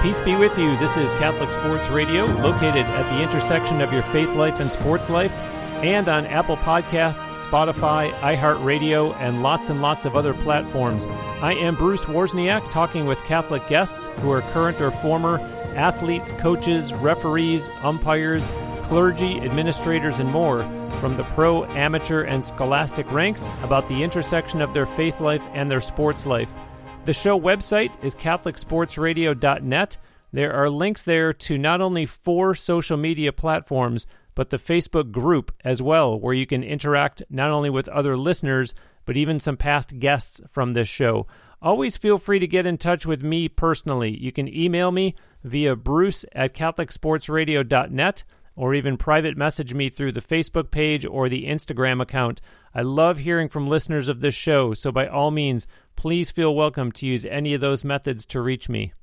Peace be with you. This is Catholic Sports Radio, located at the intersection of your faith life and sports life, and on Apple Podcasts, Spotify, iHeartRadio, and lots of other platforms. I am Bruce Wozniak, talking with Catholic guests who are current or former athletes, coaches, referees, umpires, clergy, administrators, and more, from the pro, amateur, and scholastic ranks, about the intersection of their faith life and their sports life. The show website is catholicsportsradio.net. There are links there to not only 4 social media platforms, but the Facebook group as well, where you can interact not only with other listeners, but even some past guests from this show. Always feel free to get in touch with me personally. You can email me via bruce@catholicsportsradio.net, or even private message me through the Facebook page or the Instagram account. I love hearing from listeners of this show, so by all means, please feel welcome to use any of those methods to reach me.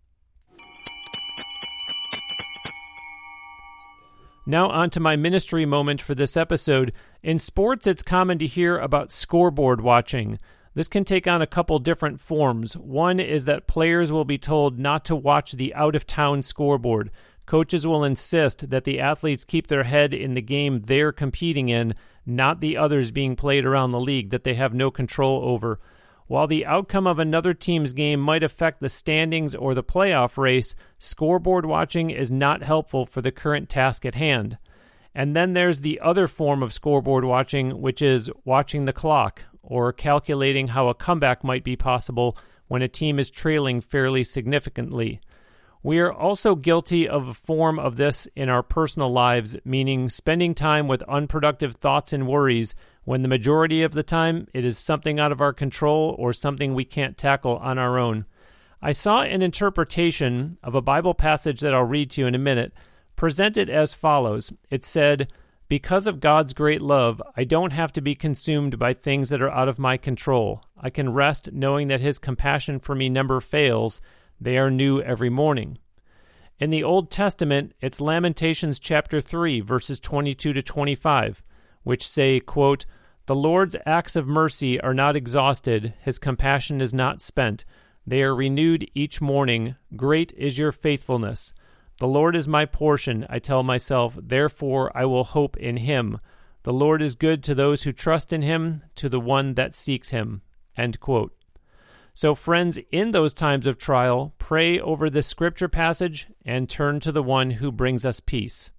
Now on to my ministry moment for this episode. In sports, it's common to hear about scoreboard watching. This can take on a couple different forms. One is that players will be told not to watch the out-of-town scoreboard. Coaches will insist that the athletes keep their head in the game they're competing in, not the others being played around the league that they have no control over. While the outcome of another team's game might affect the standings or the playoff race, scoreboard watching is not helpful for the current task at hand. And then there's the other form of scoreboard watching, which is watching the clock, or calculating how a comeback might be possible when a team is trailing fairly significantly. We are also guilty of a form of this in our personal lives, meaning spending time with unproductive thoughts and worries when the majority of the time it is something out of our control or something we can't tackle on our own. I saw an interpretation of a Bible passage that I'll read to you in a minute, presented as follows. It said, "Because of God's great love, I don't have to be consumed by things that are out of my control. I can rest knowing that His compassion for me never fails. They are new every morning." In the Old Testament, it's Lamentations chapter 3, verses 22 to 25, which say, quote, "The Lord's acts of mercy are not exhausted, His compassion is not spent. They are renewed each morning. Great is your faithfulness. The Lord is my portion, I tell myself, therefore I will hope in Him. The Lord is good to those who trust in Him, to the one that seeks Him." End quote. So friends, in those times of trial, pray over this scripture passage and turn to the one who brings us peace.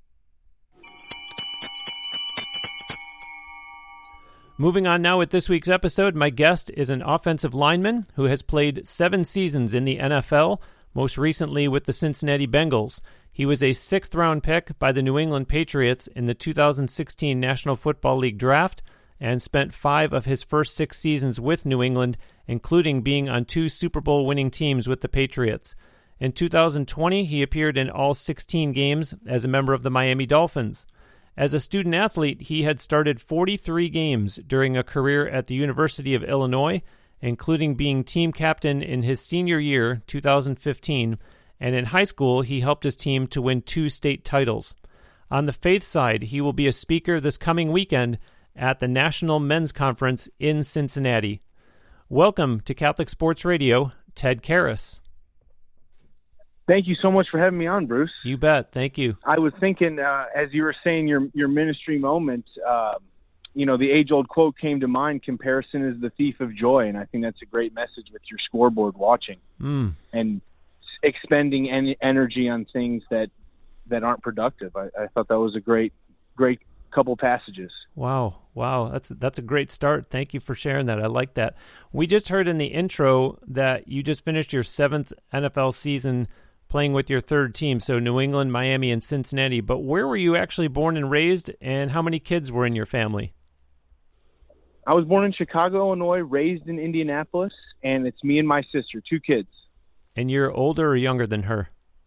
Moving on now with this week's episode, my guest is an offensive lineman who has played 7 seasons in the NFL, most recently with the Cincinnati Bengals. He was a 6th-round pick by the New England Patriots in the 2016 National Football League draft, and spent 5 of his first 6 seasons with New England, including being on 2 Super Bowl winning teams with the Patriots. In 2020, he appeared in all 16 games as a member of the Miami Dolphins. As a student athlete, he had started 43 games during a career at the University of Illinois, including being team captain in his senior year, 2015, and in high school, he helped his team to win 2 state titles. On the faith side, he will be a speaker this coming weekend at the National Men's Conference in Cincinnati. Welcome to Catholic Sports Radio, Ted Karras. Thank you so much for having me on, Bruce. You bet. Thank you. I was thinking, as you were saying your ministry moment, the age-old quote came to mind, comparison is the thief of joy, and I think that's a great message with your scoreboard watching and expending energy on things that aren't productive. I thought that was a great couple passages. Wow. That's a great start. Thank you for sharing that. I like that. We just heard in the intro that you just finished your 7th NFL season playing with your 3rd team, so New England, Miami, and Cincinnati. But where were you actually born and raised, and how many kids were in your family? I was born in Chicago, Illinois, raised in Indianapolis, and it's me and my sister, 2 kids. And you're older or younger than her?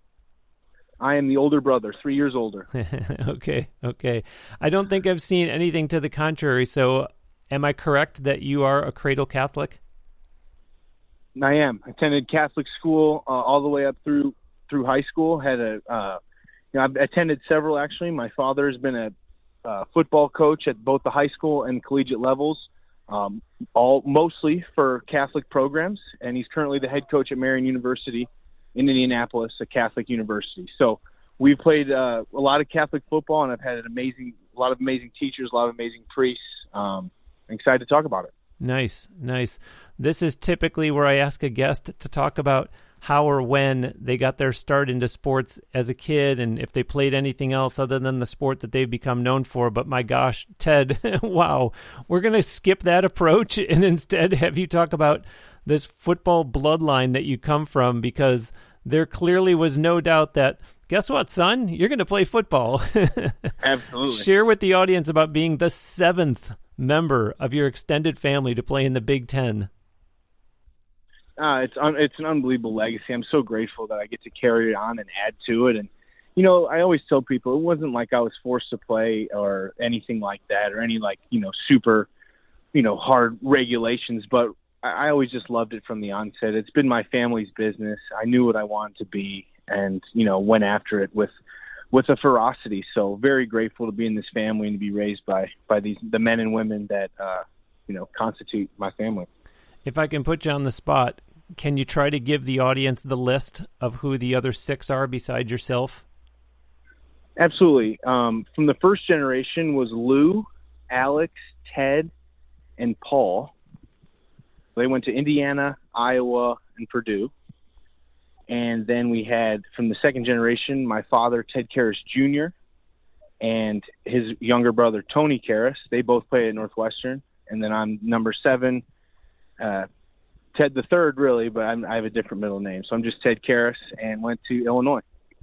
I am the older brother, 3 years older. Okay. I don't think I've seen anything to the contrary, so am I correct that you are a cradle Catholic? I am. I attended Catholic school all the way up through high school. I've attended several, actually. My father has been a football coach at both the high school and collegiate levels, all mostly for Catholic programs, and he's currently the head coach at Marian University in Indianapolis, a Catholic university. So we've played a lot of Catholic football, and I've had a lot of amazing teachers, a lot of amazing priests. I'm excited to talk about it. Nice. This is typically where I ask a guest to talk about how or when they got their start into sports as a kid and if they played anything else other than the sport that they've become known for. But my gosh, Ted, wow, we're going to skip that approach and instead have you talk about this football bloodline that you come from, because there clearly was no doubt that, guess what, son? You're going to play football. Absolutely. Share with the audience about being the 7th member of your extended family to play in the Big Ten. It's an unbelievable legacy. I'm so grateful that I get to carry it on and add to it. And, you know, I always tell people it wasn't like I was forced to play or anything like that, or any super, hard regulations, but I always just loved it from the onset. It's been my family's business. I knew what I wanted to be and, went after it with a ferocity. So very grateful to be in this family and to be raised by the men and women that, constitute my family. If I can put you on the spot, can you try to give the audience the list of who the other 6 are besides yourself? Absolutely. From the first generation was Lou, Alex, Ted, and Paul. They went to Indiana, Iowa, and Purdue. And then we had, from the second generation, my father, Ted Karras Jr., and his younger brother, Tony Karras. They both played at Northwestern. And then I'm number 7, Ted the third, really, but I have a different middle name. So I'm just Ted Karras and went to Illinois.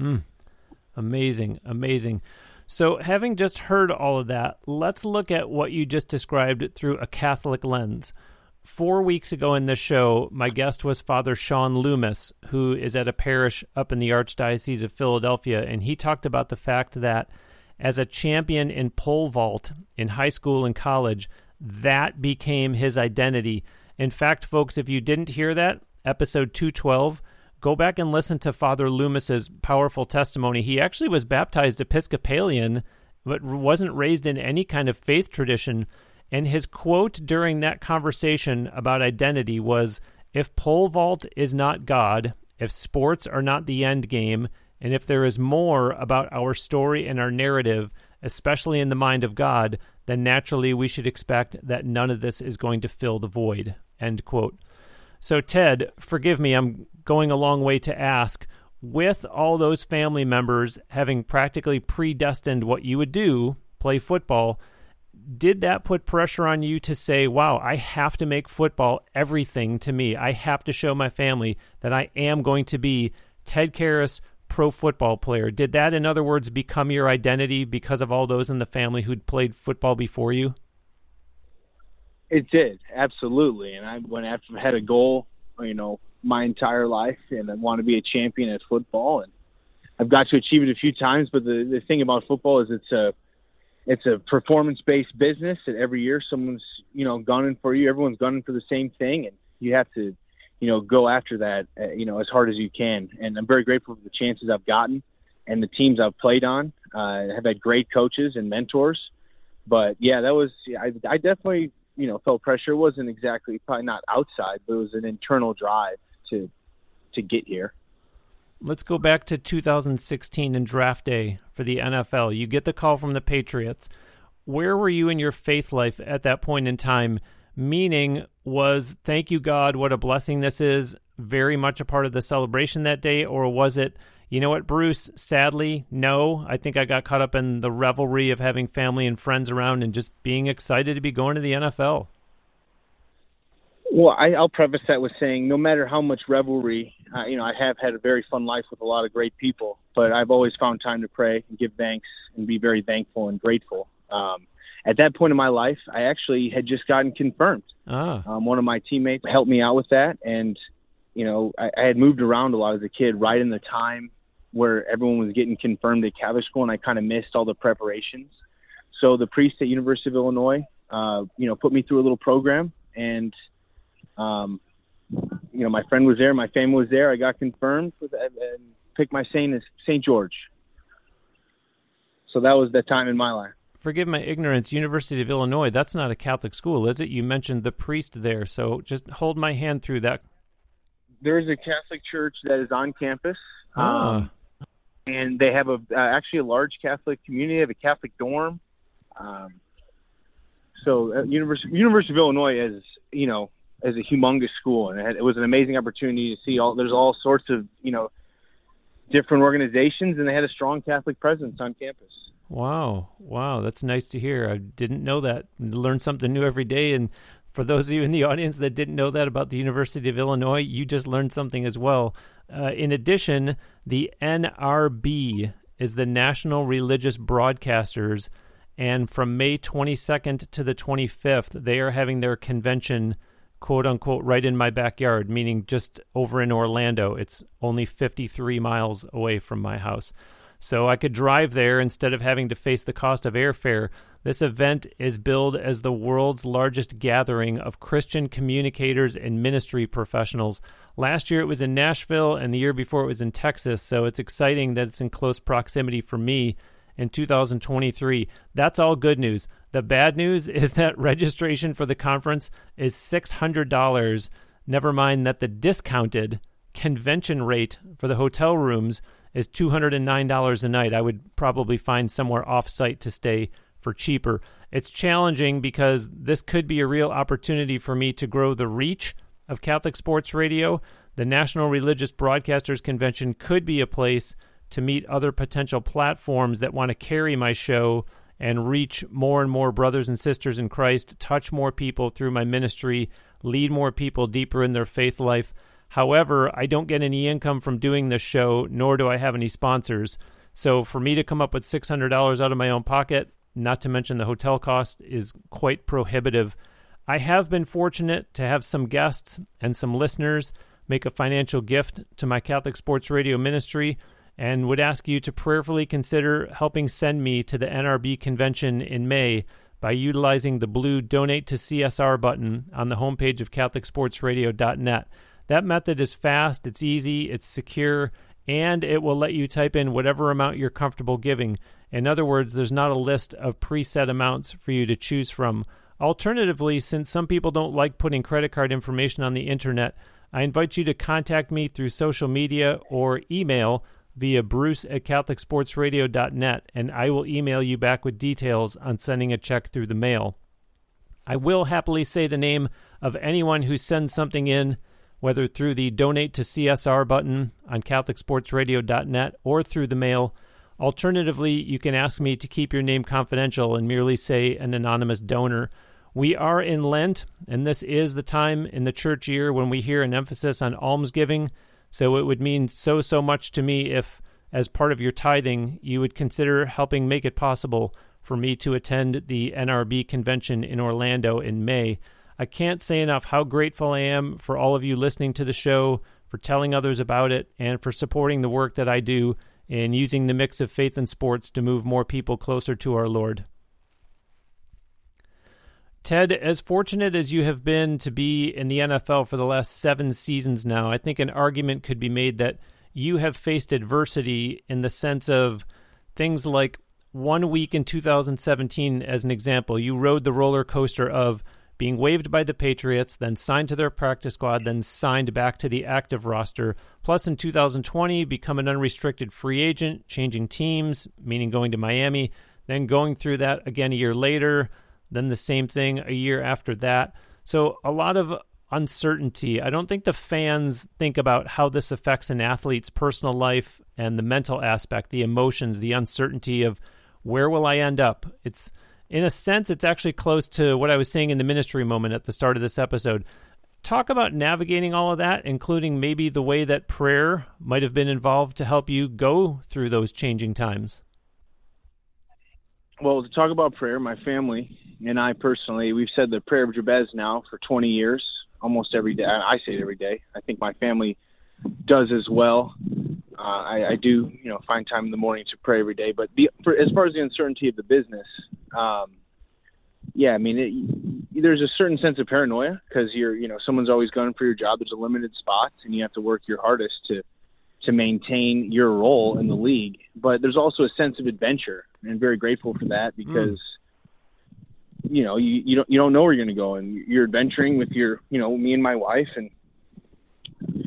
Amazing. So having just heard all of that, let's look at what you just described through a Catholic lens. 4 weeks ago in this show, my guest was Father Sean Loomis, who is at a parish up in the Archdiocese of Philadelphia, and he talked about the fact that as a champion in pole vault in high school and college, that became his identity. In fact, folks, if you didn't hear that, episode 212, go back and listen to Father Loomis's powerful testimony. He actually was baptized Episcopalian, but wasn't raised in any kind of faith tradition. And his quote during that conversation about identity was, "If pole vault is not God, if sports are not the end game, and if there is more about our story and our narrative, especially in the mind of God, then naturally we should expect that none of this is going to fill the void." End quote. So Ted, forgive me, I'm going a long way to ask, with all those family members having practically predestined what you would do, play football, did that put pressure on you to say, wow, I have to make football everything to me. I have to show my family that I am going to be Ted Karras, pro football player. Did that, in other words, become your identity because of all those in the family who'd played football before you? It did, absolutely. And I went after, had a goal, my entire life, and I want to be a champion at football. And I've got to achieve it a few times, but the thing about football is it's a performance-based business, and every year someone's, gunning for you. Everyone's gunning for the same thing, and you have to, go after that, as hard as you can. And I'm very grateful for the chances I've gotten and the teams I've played on. I have had great coaches and mentors. But, yeah, I definitely, felt pressure. It wasn't exactly, probably not outside, but it was an internal drive to get here. Let's go back to 2016 and draft day for the NFL. You get the call from the Patriots. Where were you in your faith life at that point in time? Meaning, was thank you, God, what a blessing this is, very much a part of the celebration that day? Or was it, you know what, Bruce, sadly, no. I think I got caught up in the revelry of having family and friends around and just being excited to be going to the NFL. Well, I'll preface that with saying no matter how much revelry, I have had a very fun life with a lot of great people, but I've always found time to pray and give thanks and be very thankful and grateful. At that point in my life, I actually had just gotten confirmed. One of my teammates helped me out with that, and I had moved around a lot as a kid right in the time where everyone was getting confirmed at Catholic school, and I kind of missed all the preparations. So the priest at University of Illinois, put me through a little program, and my friend was there, my family was there. I got confirmed and picked my saint as St. George. So that was the time in my life. Forgive my ignorance, University of Illinois, that's not a Catholic school, is it? You mentioned the priest there, so just hold my hand through that. there is a Catholic church that is on campus. Ah. And they have actually a large Catholic community. They have a Catholic dorm. So University of Illinois is, as a humongous school, and it was an amazing opportunity to see there's all sorts of, different organizations, and they had a strong Catholic presence on campus. Wow. That's nice to hear. I didn't know that. Learn something new every day. And for those of you in the audience that didn't know that about the University of Illinois, you just learned something as well. In addition, the NRB is the National Religious Broadcasters, and from May 22nd to the 25th, they are having their convention, quote unquote, right in my backyard, meaning just over in Orlando. It's only 53 miles away from my house. So I could drive there instead of having to face the cost of airfare. This event is billed as the world's largest gathering of Christian communicators and ministry professionals. Last year it was in Nashville, and the year before it was in Texas, so it's exciting that it's in close proximity for me in 2023. That's all good news. The bad news is that registration for the conference is $600. Never mind that the discounted convention rate for the hotel rooms is $209 a night. I would probably find somewhere off-site to stay for cheaper. It's challenging because this could be a real opportunity for me to grow the reach of Catholic Sports Radio. The National Religious Broadcasters Convention could be a place to meet other potential platforms that want to carry my show and reach more and more brothers and sisters in Christ, touch more people through my ministry, lead more people deeper in their faith life. However, I don't get any income from doing this show, nor do I have any sponsors. So for me to come up with $600 out of my own pocket, not to mention the hotel cost, is quite prohibitive. I have been fortunate to have some guests and some listeners make a financial gift to my Catholic Sports Radio ministry, and would ask you to prayerfully consider helping send me to the NRB convention in May by utilizing the blue Donate to CSR button on the homepage of CatholicSportsRadio.net. That method is fast, it's easy, it's secure, and it will let you type in whatever amount you're comfortable giving. In other words, there's not a list of preset amounts for you to choose from. Alternatively, since some people don't like putting credit card information on the internet, I invite you to contact me through social media or email via bruce@catholicsportsradio.net, and I will email you back with details on sending a check through the mail. I will happily say the name of anyone who sends something in, whether through the Donate to CSR button on catholicsportsradio.net or through the mail. Alternatively, you can ask me to keep your name confidential and merely say an anonymous donor. We are in Lent, and this is the time in the church year when we hear an emphasis on almsgiving. So it would mean so much to me if, as part of your tithing, you would consider helping make it possible for me to attend the NRB convention in Orlando in May. I can't say enough how grateful I am for all of you listening to the show, for telling others about it, and for supporting the work that I do in using the mix of faith and sports to move more people closer to our Lord. Ted, as fortunate as you have been to be in the NFL for the last 7 seasons now, I think an argument could be made that you have faced adversity in the sense of things like 1 week in 2017, as an example. You rode the roller coaster of being waived by the Patriots, then signed to their practice squad, then signed back to the active roster. Plus, in 2020, become an unrestricted free agent, changing teams, meaning going to Miami, then going through that again a year later, then the same thing a year after that. So a lot of uncertainty. I don't think the fans think about how this affects an athlete's personal life and the mental aspect, the emotions, the uncertainty of where will I end up. It's, in a sense, it's actually close to what I was saying in the ministry moment at the start of this episode. Talk about navigating all of that, including maybe the way that prayer might have been involved to help you go through those changing times. Well, to talk about prayer, my family and I personally, we've said the prayer of Jabez now for 20 years, almost every day. I say it every day. I think my family does as well. I do, find time in the morning to pray every day. But as far as the uncertainty of the business, there's a certain sense of paranoia because someone's always gunning for your job. There's a limited spots, and you have to work your hardest to maintain your role in the league. But there's also a sense of adventure, and I'm very grateful for that because you don't know where you're going to go, and you're adventuring with me and my wife, and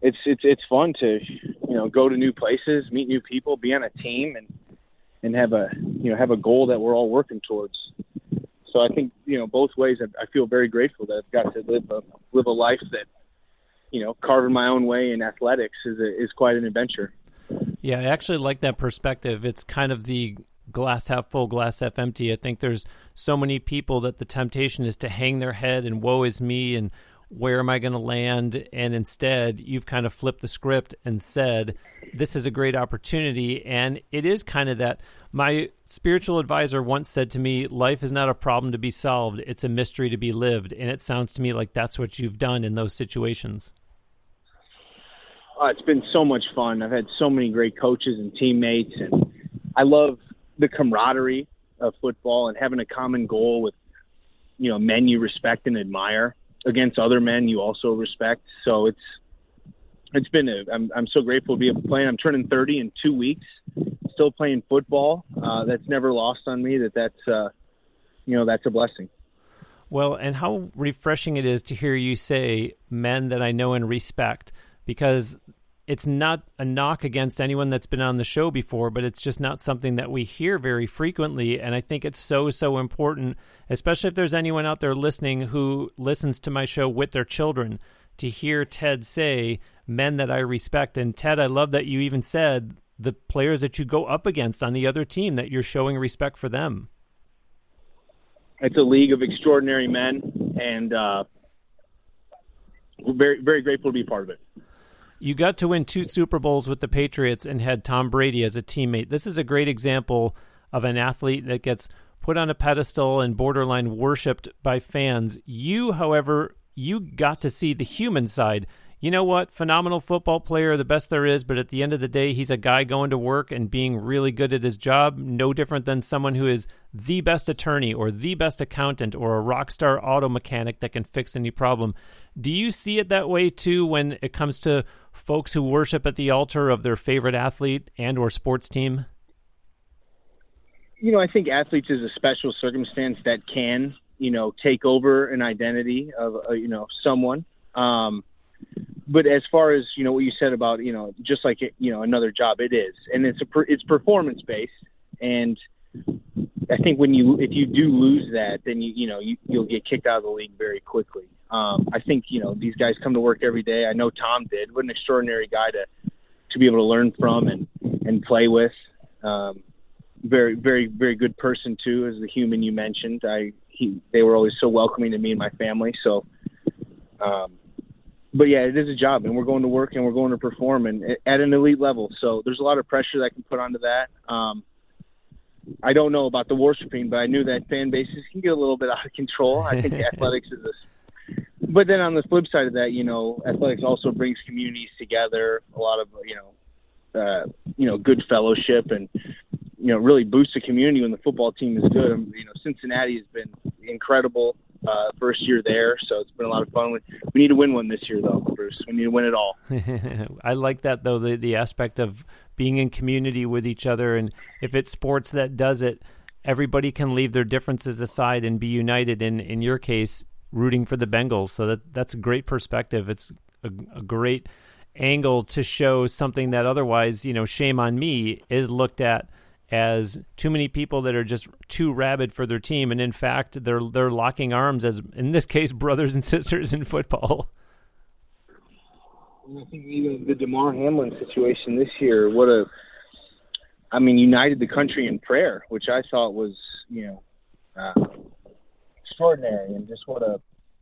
it's fun to, go to new places, meet new people, be on a team, and have a goal that we're all working towards. So I think, both ways, I feel very grateful that I've got to live a life that, carving my own way in athletics is quite an adventure. Yeah, I actually like that perspective. It's kind of the glass half full, glass half empty. I think there's so many people that the temptation is to hang their head and woe is me and where am I going to land? And instead, you've kind of flipped the script and said, this is a great opportunity. And it is kind of that. My spiritual advisor once said to me, life is not a problem to be solved. It's a mystery to be lived. And it sounds to me like that's what you've done in those situations. It's been so much fun. I've had so many great coaches and teammates, and I love the camaraderie of football and having a common goal with, men you respect and admire against other men you also respect. So it's been I'm so grateful to be able to play. I'm turning 30 in 2 weeks, still playing football. That's never lost on me. That's a blessing. Well, and how refreshing it is to hear you say men that I know and respect, because it's not a knock against anyone that's been on the show before, but it's just not something that we hear very frequently. And I think it's so, so important, especially if there's anyone out there listening who listens to my show with their children, to hear Ted say, men that I respect. And Ted, I love that you even said the players that you go up against on the other team, that you're showing respect for them. It's a league of extraordinary men, and we're very, very grateful to be part of it. You got to win 2 Super Bowls with the Patriots and had Tom Brady as a teammate. This is a great example of an athlete that gets put on a pedestal and borderline worshipped by fans. You, however, you got to see the human side. You know what? Phenomenal football player, the best there is, but at the end of the day, he's a guy going to work and being really good at his job, no different than someone who is the best attorney or the best accountant or a rock star auto mechanic that can fix any problem. Do you see it that way too when it comes to folks who worship at the altar of their favorite athlete and or sports team? I think athletes is a special circumstance that can, take over an identity of, someone. But as far as, what you said about, just like, another job, it is. And it's performance-based. And I think if you do lose that, then, you'll get kicked out of the league very quickly. I think, these guys come to work every day. I know Tom did. What an extraordinary guy to be able to learn from and play with. Very, very, very good person, too, as the human you mentioned. They were always so welcoming to me and my family. So, but yeah, it is a job, and we're going to work and we're going to perform and at an elite level. So there's a lot of pressure that can put onto that. I don't know about the worshiping, but I knew that fan bases can get a little bit out of control. I think athletics is but then on the flip side of that, athletics also brings communities together, a lot of, good fellowship and, really boosts the community when the football team is good. Cincinnati has been incredible first year there, so it's been a lot of fun. We need to win one this year, though, Bruce. We need to win it all. I like that, though, the aspect of being in community with each other. And if it's sports that does it, everybody can leave their differences aside and be united. In your case, rooting for the Bengals. So that's a great perspective. It's a great angle to show something that otherwise, shame on me, is looked at as too many people that are just too rabid for their team. And in fact, they're locking arms as, in this case, brothers and sisters in football. I think even the Damar Hamlin situation this year, united the country in prayer, which I thought was, extraordinary, and just what a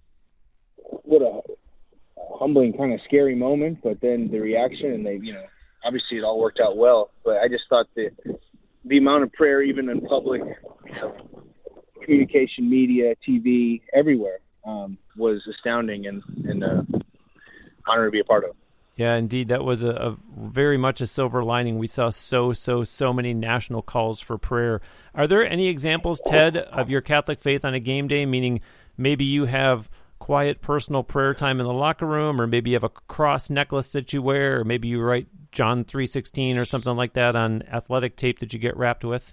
humbling, kind of scary moment. But then the reaction, and they, obviously it all worked out well. But I just thought that the amount of prayer, even in public, communication, media, TV, everywhere, was astounding and honor to be a part of. Yeah, indeed. That was a very much a silver lining. We saw so many national calls for prayer. Are there any examples, Ted, of your Catholic faith on a game day, meaning maybe you have quiet personal prayer time in the locker room, or maybe you have a cross necklace that you wear, or maybe you write John 3:16 or something like that on athletic tape that you get wrapped with?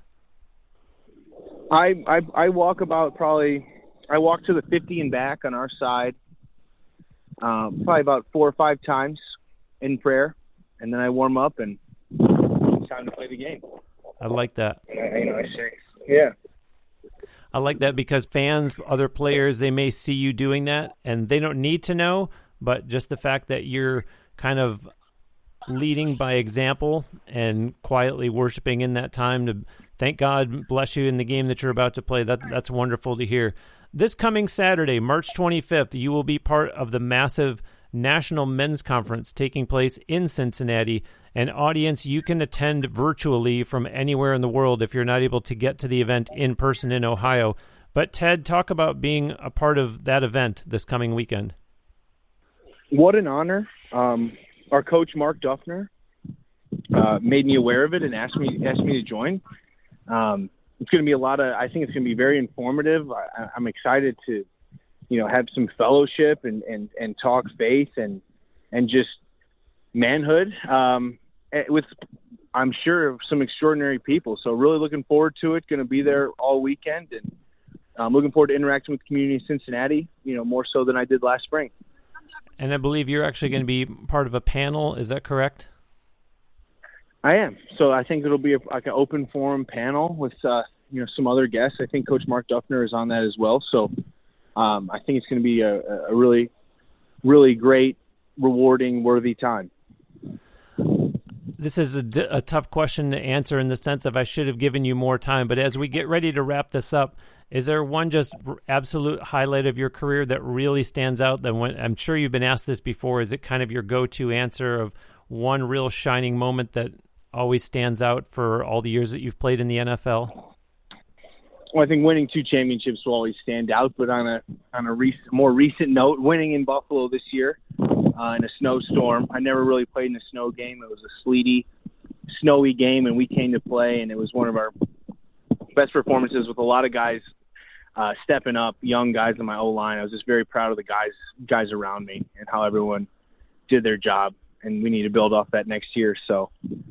I walk I walk to the 50 and back on our side, probably about 4 or 5 times in prayer, and then I warm up, and it's time to play the game. I like that. I say, yeah. I like that because fans, other players, they may see you doing that, and they don't need to know, but just the fact that you're kind of leading by example and quietly worshiping in that time to thank God, bless you in the game that you're about to play, that's wonderful to hear. This coming Saturday, March 25th, you will be part of the massive National Men's Conference taking place in Cincinnati. An audience you can attend virtually from anywhere in the world if you're not able to get to the event in person in Ohio. But Ted, talk about being a part of that event this coming weekend. What an honor. Our coach, Mark Duffner, made me aware of it and asked me to join. It's going to be I think it's going to be very informative. I'm excited to, have some fellowship and talk faith and just manhood with, I'm sure, some extraordinary people. So really looking forward to it. Going to be there all weekend, and I'm looking forward to interacting with the community in Cincinnati, more so than I did last spring. And I believe you're actually going to be part of a panel. Is that correct? I am. So I think it'll be like an open forum panel with some other guests. I think Coach Mark Duffner is on that as well. So I think it's going to be a really, really great, rewarding, worthy time. This is a tough question to answer in the sense of I should have given you more time. But as we get ready to wrap this up, is there one just absolute highlight of your career that really stands out? I'm sure you've been asked this before. Is it kind of your go-to answer of one real shining moment that always stands out for all the years that you've played in the NFL? Well, I think winning 2 championships will always stand out. But on a more recent note, winning in Buffalo this year in a snowstorm. I never really played in a snow game. It was a sleety, snowy game, and we came to play, and it was one of our best performances with a lot of guys stepping up, young guys in my O-line. I was just very proud of the guys around me and how everyone did their job, and we need to build off that next year. So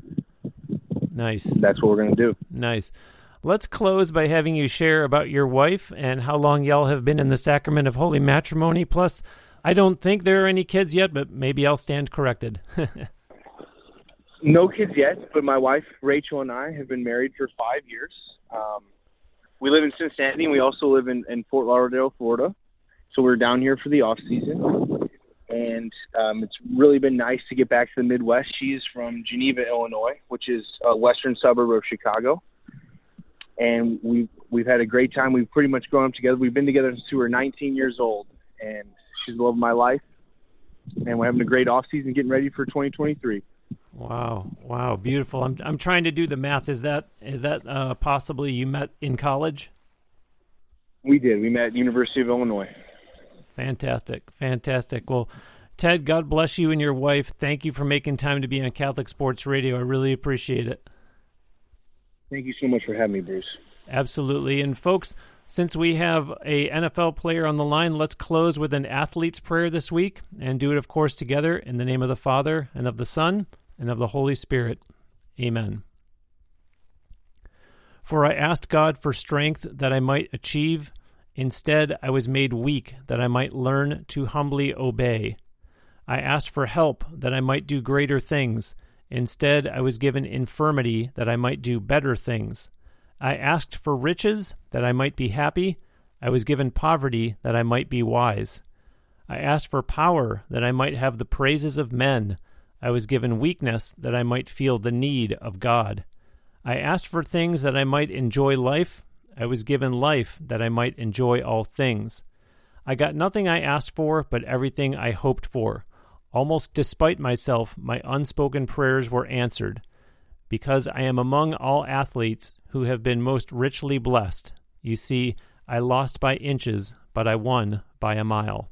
nice. That's what we're going to do. Nice. Let's close by having you share about your wife and how long y'all have been in the sacrament of holy matrimony. Plus, I don't think there are any kids yet, but maybe I'll stand corrected. No kids yet, but my wife, Rachel, and I have been married for 5 years. We live in Cincinnati, and we also live in Fort Lauderdale, Florida. So we're down here for the off season, and it's really been nice to get back to the Midwest. She's from Geneva, Illinois, which is a western suburb of Chicago, and we've had a great time. We've pretty much grown up together. We've been together since we were 19 years old, and she's the love of my life. And we're having a great off season, getting ready for 2023. Wow, beautiful. I'm trying to do the math. Is that possibly you met in college? We did. We met at University of Illinois. Fantastic. Well, Ted, God bless you and your wife. Thank you for making time to be on Catholic Sports Radio. I really appreciate it. Thank you so much for having me, Bruce. Absolutely. And folks, since we have a NFL player on the line, let's close with an athlete's prayer this week and do it, of course, together in the name of the Father and of the Son and of the Holy Spirit. Amen. For I asked God for strength that I might achieve. Instead, I was made weak that I might learn to humbly obey. I asked for help that I might do greater things. Instead, I was given infirmity that I might do better things. I asked for riches that I might be happy. I was given poverty that I might be wise. I asked for power that I might have the praises of men. I was given weakness that I might feel the need of God. I asked for things that I might enjoy life. I was given life that I might enjoy all things. I got nothing I asked for, but everything I hoped for. Almost despite myself, my unspoken prayers were answered. Because I am among all athletes who have been most richly blessed. You see, I lost by inches, but I won by a mile.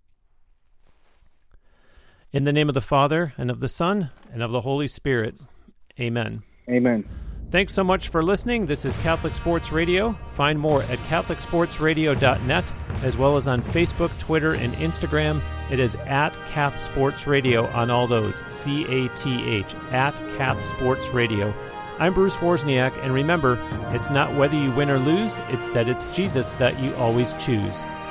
In the name of the Father, and of the Son, and of the Holy Spirit. Amen. Amen. Thanks so much for listening. This is Catholic Sports Radio. Find more at CatholicSportsRadio.net, as well as on Facebook, Twitter, and Instagram. It is at Cath Sports Radio on all those. CATH, at Cath Sports Radio. I'm Bruce Wozniak, and remember, it's not whether you win or lose, it's that it's Jesus that you always choose.